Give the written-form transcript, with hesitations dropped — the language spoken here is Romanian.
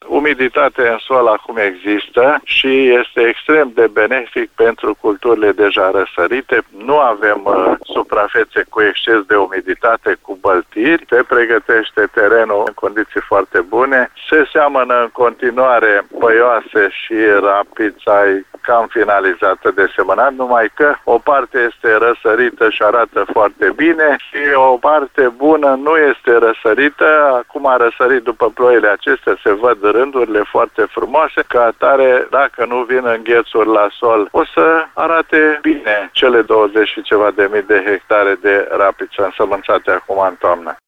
Umiditate în sol acum există și este extrem de benefic pentru culturile deja răsărite. Nu avem suprafețe cu exces de umiditate, cu băltiri. Se pregătește terenul în condiții foarte bune. Se seamănă în continuare păioase și rapița cam finalizată de semănat, numai că o parte este răsărită și arată foarte bine și o parte bună nu este răsărită. Acum a răsărit după ploile acestea, se văd rândurile foarte frumoase, ca atare, dacă nu vin înghețuri la sol, o să arate bine cele 20 și ceva de mii de hectare de rapiță însămânțate acum în toamnă.